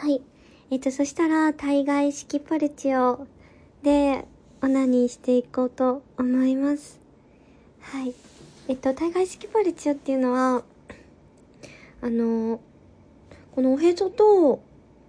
はい。そしたら、体外式ポルチオで、オナニーしていこうと思います。はい。体外式ポルチオっていうのは、このおへそと、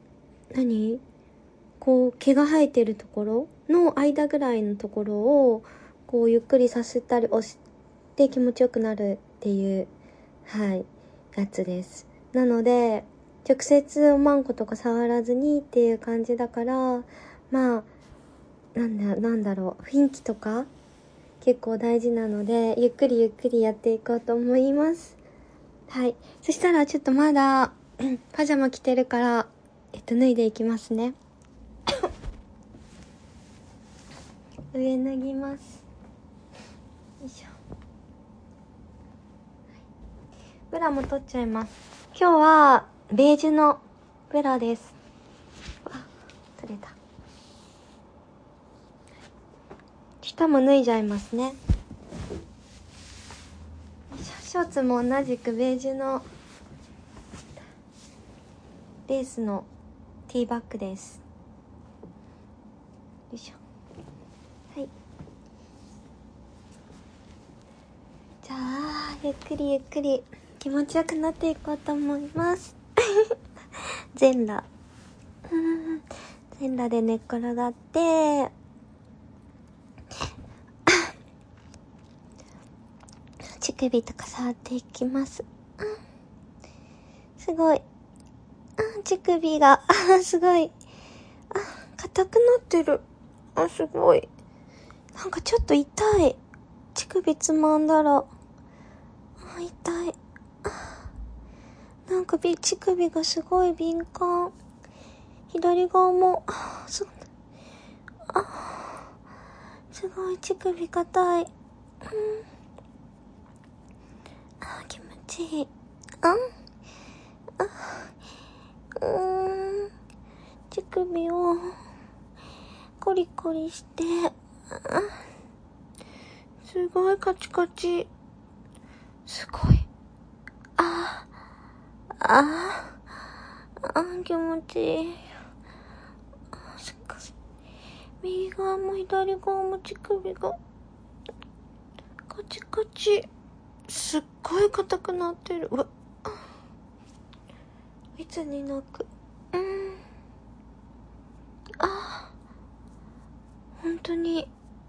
こう、毛が生えてるところの間ぐらいのところを、こう、ゆっくりさせたり押して気持ちよくなるっていう、はい、やつです。なので、直接おまんことか触らずにっていう感じだから、まあ、なんだろう、雰囲気とか結構大事なので、ゆっくりゆっくりやっていこうと思います。はい。そしたらちょっとまだ、パジャマ着てるから、脱いでいきますね。上脱ぎます。よいしょ。ブラも取っちゃいます。今日は、ベージュのブラです。取れた。下も脱いじゃいますね。ショーツも同じくベージュのレースのティーバッグです。よいしょ。はい。じゃあ、ゆっくりゆっくり気持ちよくなっていこうと思います。全裸。全裸で寝っ転がって、乳首とか触っていきます。すごい。乳首が、すごい。硬くなってる。すごい。なんかちょっと痛い。乳首つまんだら。痛い。なんか乳首がすごい敏感。左側も、すごい乳首硬い。気持ちいい。乳首をコリコリして、すごいカチカチ。すごい。気持ちいい。右側も左側も乳首がカチカチ。すっごい硬くなってる。いつになく。本当に。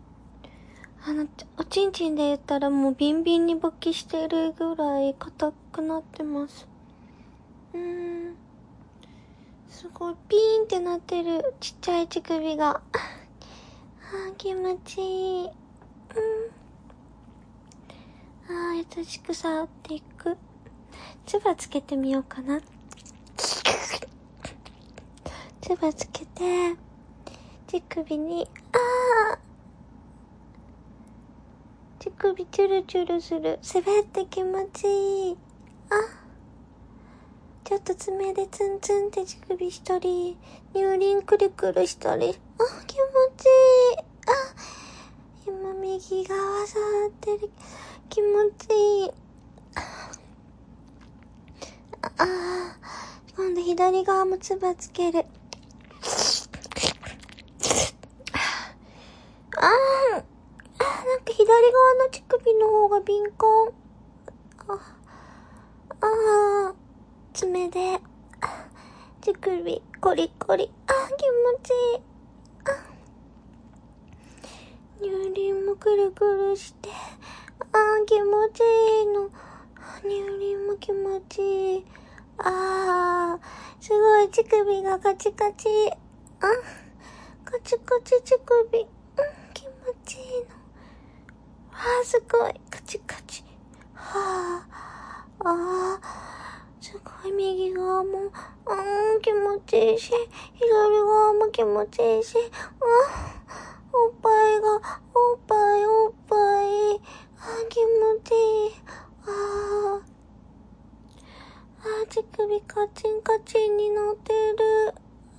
おちんちんで言ったらもうビンビンに勃起してるぐらい硬くなってます。すごいピーンってなってるちっちゃい乳首が。気持ちいい。優しく触っていく。唾つけてみようかな。唾つけて、乳首に、乳首チュルチュルする。滑って気持ちいい。ちょっと爪でツンツンって乳首したり、乳輪クリクリしたり。気持ちいい。今右側触ってる。気持ちいい。今度左側も唾つける。なんか左側の乳首の方が敏感。爪で、乳首、コリコリ。気持ちいい。乳輪もくるくるして、気持ちいいの。乳輪も気持ちいい。すごい乳首がカチカチ。カチカチ乳首。気持ちいいの。すごいカチカチ。すごい右側も、気持ちいいし、左側も気持ちいいし、おっぱい、気持ちいい。乳首カチンカチンになってる。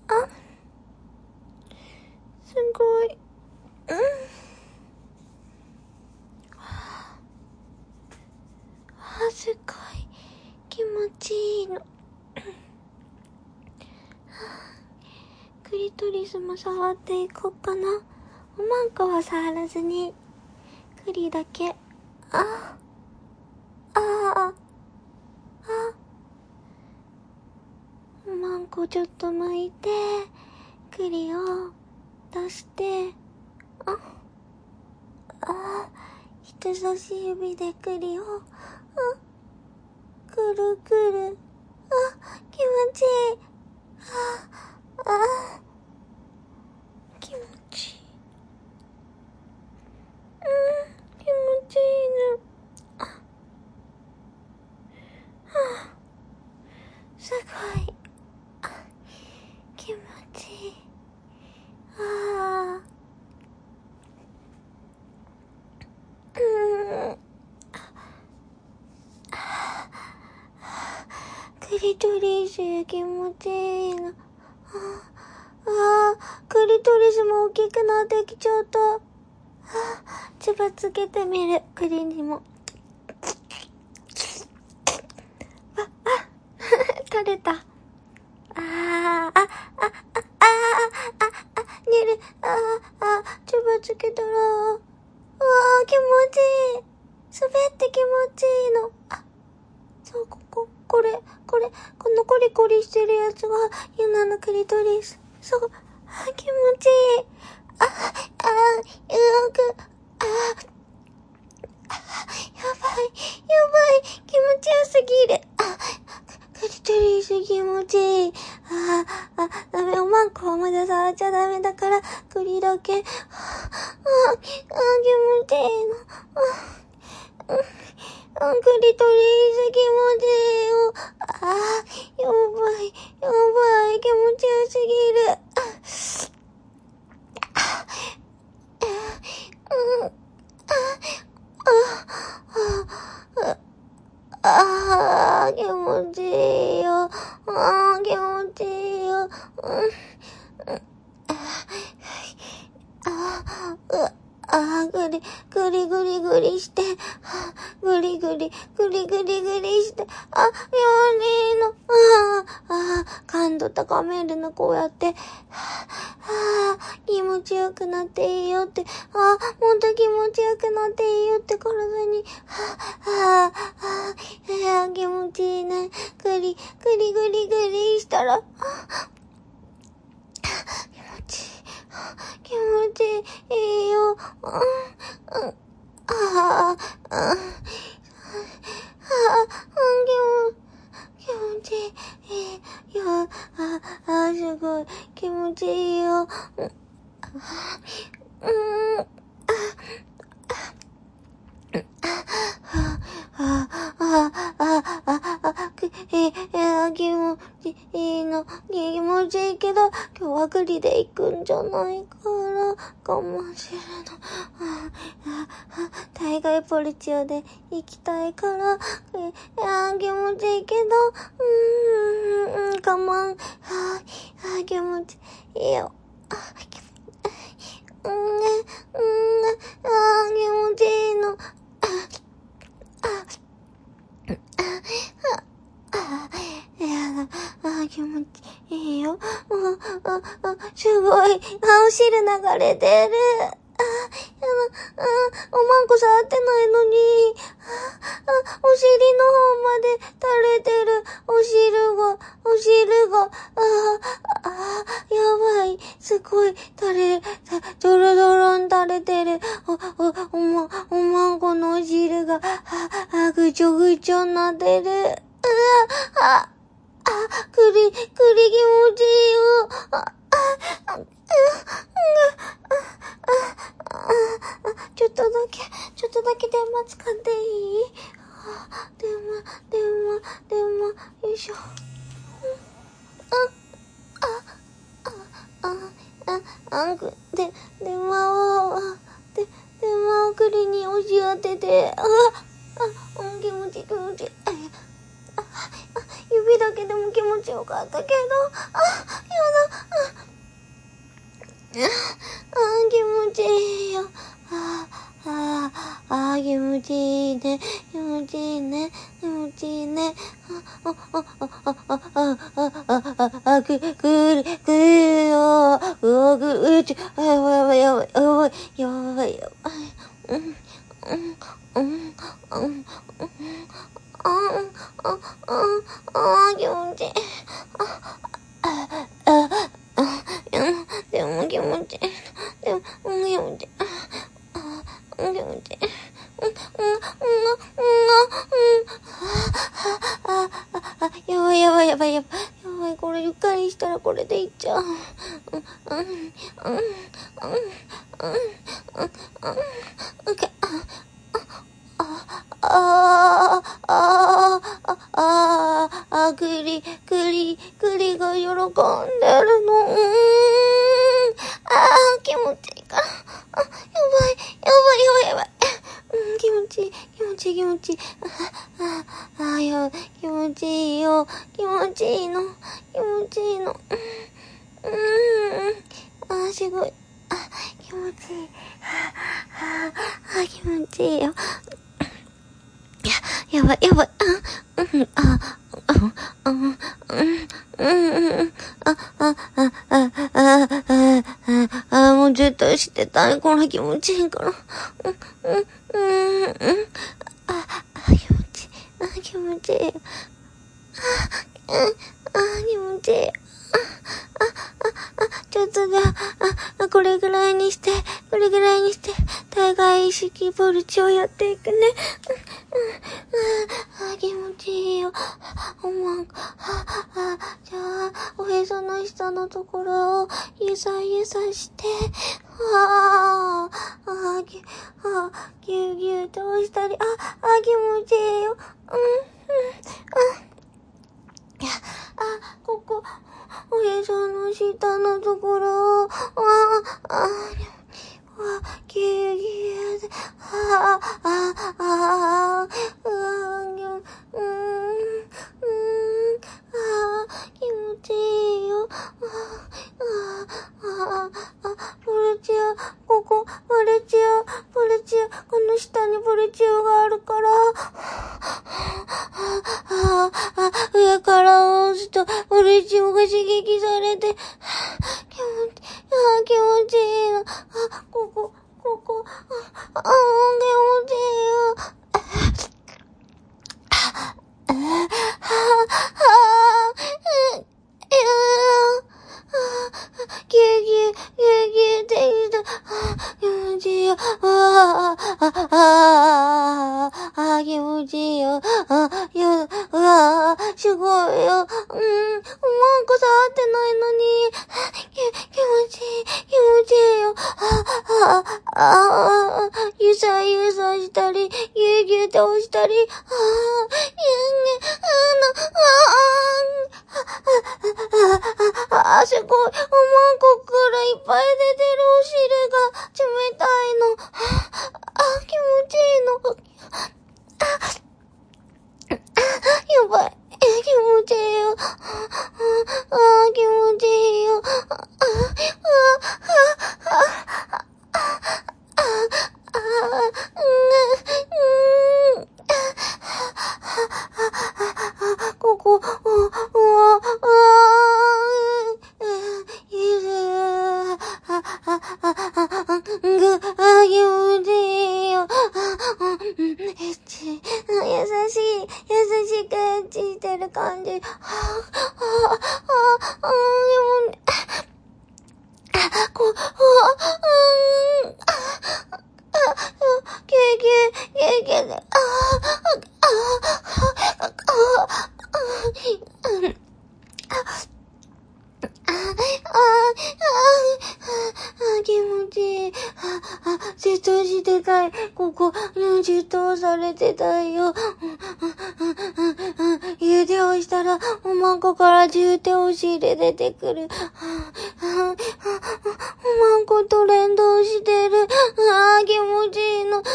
すごい。すごい気持ちいいの。 リトリスも触っていこうかな。おまんこは触らずに、クリだけ。あ、ああ、おまんこちょっと巻いて、クリを出して、人差し指でクリを、くるくる、気持ちいい。気持ちいい。気持ちいいね。すごい。気持ちいい。クリトリス気持ちいいな。クリトリスも大きくなってきちゃった。つばつけてみる、クリにも。垂れた。寝る。つばつけたら、気持ちいい。滑って気持ちいいの。そう、このコリコリしてるやつが、ユナのクリトリス。そう、気持ちいい。やばい、気持ちよすぎる。クリトリス気持ちいい。ダメ、おまんこはまだ触っちゃダメだから、クリだけ。気持ちいいの。クリトリス気持ちいいよ。やばい、気持ちよすぎる。気持ちいいよ。気持ちいいよ。グリグリして、グリグリして、やねーの、感度高めるの、こうやって、気持ちよくなっていいよって、ほんと気持ちよくなっていいよって体に、気持ちいいね、グリしたら、気持ちいいよ。気持ちいいよ。すごい。気持ちいいよ。気持ちいいの。気持ちいいけど、今日はグリで行くんじゃないから、我慢するの。大概ポルチオで行きたいから、気持ちいいけど、我慢。気持ちいいよ。気持ちいいの。気持ちいいよ。すごい。お汁流れてる。おまんこ触ってないのに。お尻の方まで垂れてる。お汁が。やばい。すごい垂れ、ドロドロん垂れてる。おまんこのお汁が、ぐちょぐちょになってる。クリ気持ちいいよ。ちょっとだけ電話使っていい？電話、よいしょ。電話をクリに押し当てて、気持ちいい。指だけでも気持ちよかったけど、やだ。気持ちいいよ。気持ちいいね。気持ちいいね。 でも気持ちいい。でも気持ちいい。気持ちいい。やばい。これゆっくりしたらこれでいっちゃう。栗が喜んでるの。気持ちいいから。やばい。気持ちいい。気持ちいいよ。気持ちいいの。すごい。気持ちいい。気持ちいいよ。やばい。もう絶対してたい。この気持ちいいから。気持ちいい。気持ちいい。ちょっとじゃあ、これぐらいにして、対外意識ボルチをやっていくね。気持ちいいよ。じゃあ、おへその下のところをゆさして、ぎゅうぎゅうと押したり、気持ちいいよ。ここ、おへその下のところを、ぎゅうぎゅうで、気持ちいいよ。ボルチオ、ここ、ボルチオ、この下にボルチオがあるから、上から押すと、ボルチオが刺激されて、気持ちいいの。ここ、気持ちいいよ。ぎゅうぎゅうって言った。気持ちいいよ。気持ちいいよ。すごいよ。触ってないのに。気持ちいいよ。ゆさしたり、ぎゅうぎゅうって押したり。すごい。こっからいっぱい出てるお尻が冷たいの。気持ちいいの。やばい。気持ちいいよ。気持ちいいよ。ここ、気持ちいいよ。優しくエッチしてる感じ。気持ちいい。じっとしてたい。ここ、じっとされてたいよ。指をしたら、おまんこから重手お尻出てくる。おまんこと連動してる。気持ちいいの。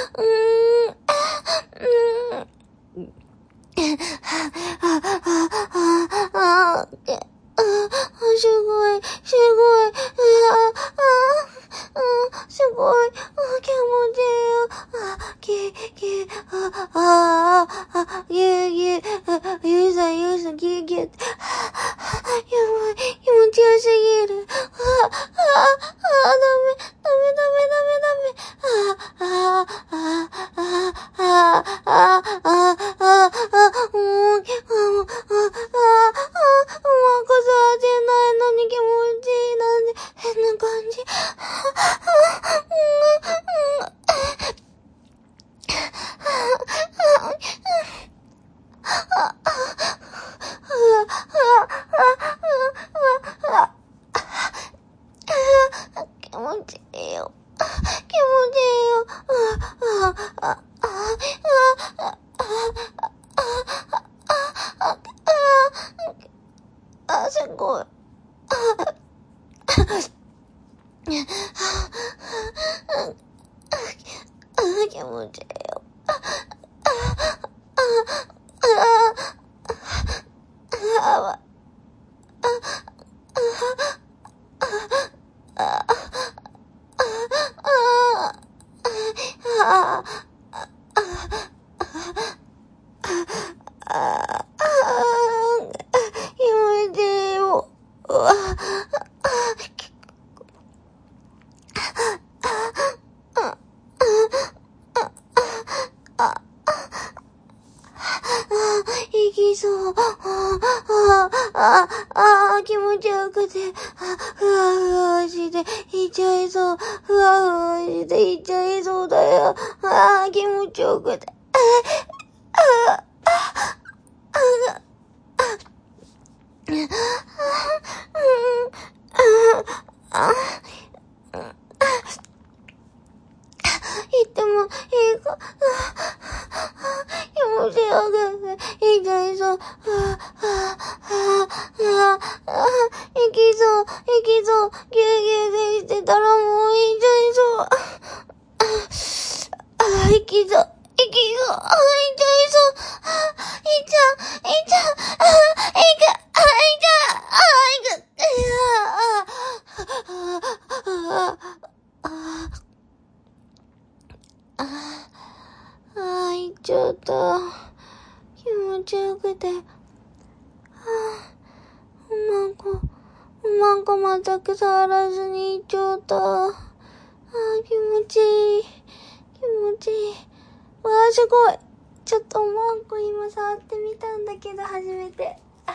すごい。すごい。気持ちいいよ。ぎゅうぎゅう。ゆさ、ぎゅうぎゅう。 ばい、気持ちよすぎる。もうこそ味ないのに気持ちいいなんて変な感じ。気持ちいいよ。気持ちいいよ。すごい。気持ちいいよ。気持ちいいよ。行きそう。気持ちよくて、ふわふわして、いっちゃいそう。ふわふわしていっちゃいそうだよ。気持ちよくて。言ってもいいか。気持ちよくて、いっちゃいそう。行きそう。ギューギューでしてたらもういっちゃいそう。行きそう。行っちゃいそう。行っちゃった。気持ちよくて。おまんこ全く触らずに行っちゃった。気持ちいい。すごい。ちょっとおまんこ今触ってみたんだけど、初めて。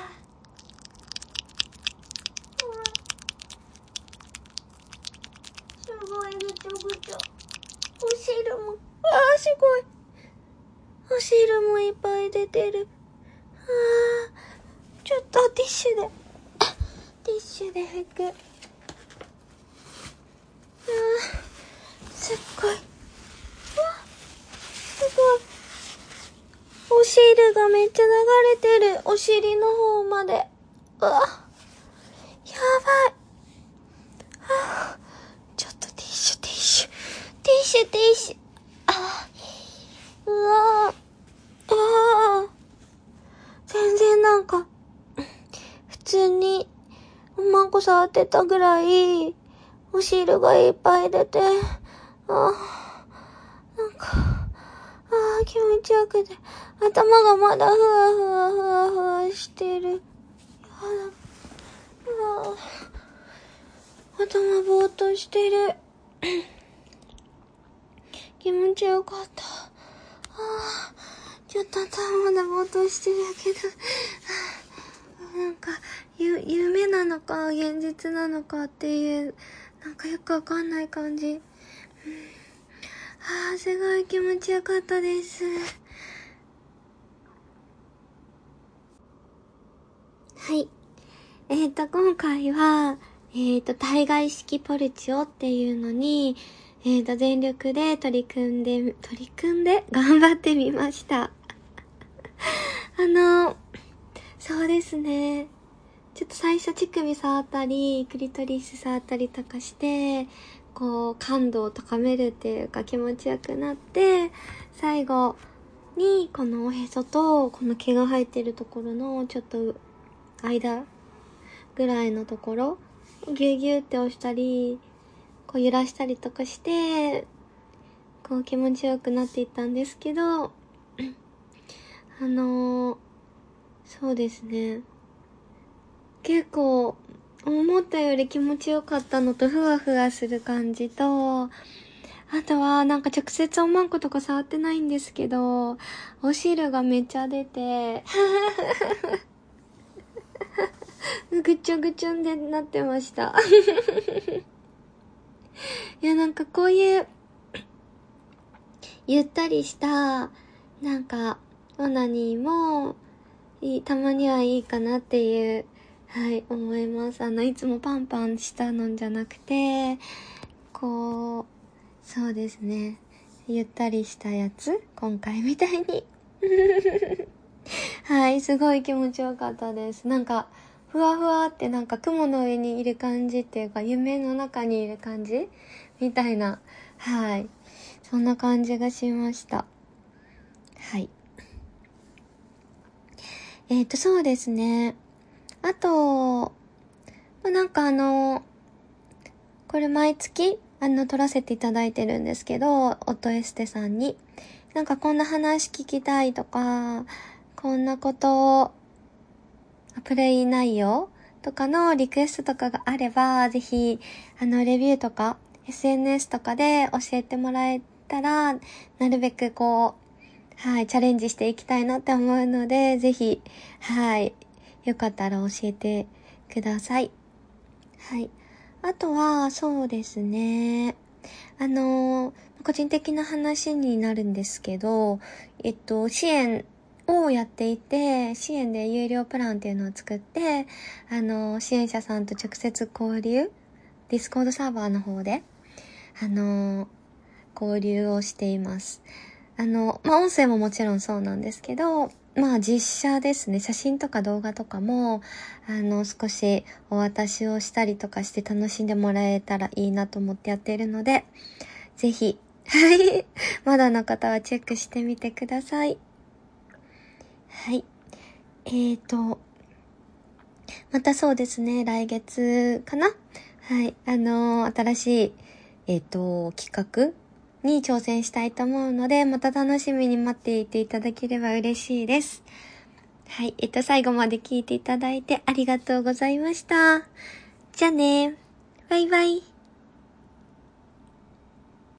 すごいぐちょぐちょ。お汁も、すごい。お汁もいっぱい出てる。ちょっとティッシュで拭く。すっごい。すごい。お汁がめっちゃ流れてる。お尻の方まで。やばい。ちょっとティッシュ。全然なんか、普通に、おまんこ触ってたぐらい、お汁がいっぱい出て、気持ちよくて、頭がまだふわしてる。頭ぼーっとしてる。気持ちよかった。ちょっと頭まだぼーっとしてるけど、なんか、夢なのか現実なのかっていう、なんかよくわかんない感じ。すごい気持ちよかったです。はい。今回は、体外式ポルチオっていうのに、全力で取り組んで頑張ってみました。そうですね。ちょっと最初乳首触ったり、クリトリス触ったりとかして、こう、感度を高めるっていうか気持ちよくなって、最後にこのおへそと、この毛が生えてるところのちょっと間ぐらいのところ、ギューギューって押したり、こう揺らしたりとかして、こう気持ちよくなっていったんですけど、そうですね。 結構、思ったより気持ちよかったのと、ふわふわする感じと、あとは、なんか直接おまんことか触ってないんですけど、お汁がめっちゃ出て、ぐちょぐちょんでなってました。いや、なんかこういう、ゆったりした、なんか、オナニーも、たまにはいいかなっていう、はい、思います。いつもパンパンしたのじゃなくて、こう、そうですね。ゆったりしたやつ今回みたいに。はい、すごい気持ちよかったです。なんか、ふわふわってなんか雲の上にいる感じっていうか、夢の中にいる感じみたいな。はい。そんな感じがしました。はい。そうですね。あと、なんかこれ毎月、撮らせていただいてるんですけど、音エステさんに。なんかこんな話聞きたいとか、こんなこと、プレイ内容とかのリクエストとかがあれば、ぜひ、レビューとか、SNS とかで教えてもらえたら、なるべくこう、はい、チャレンジしていきたいなって思うので、ぜひ、はい、よかったら教えてください。はい。あとは、そうですね。個人的な話になるんですけど、支援をやっていて、支援で有料プランっていうのを作って、支援者さんと直接交流、ディスコードサーバーの方で、交流をしています。音声ももちろんそうなんですけど、実写ですね。写真とか動画とかも、少しお渡しをしたりとかして楽しんでもらえたらいいなと思ってやっているので、ぜひ、はい。まだの方はチェックしてみてください。はい。またそうですね、来月かな？はい。新しい、企画に挑戦したいと思うので、また楽しみに待っていていただければ嬉しいです。はい。最後まで聞いていただいてありがとうございました。じゃあね。バイバイ。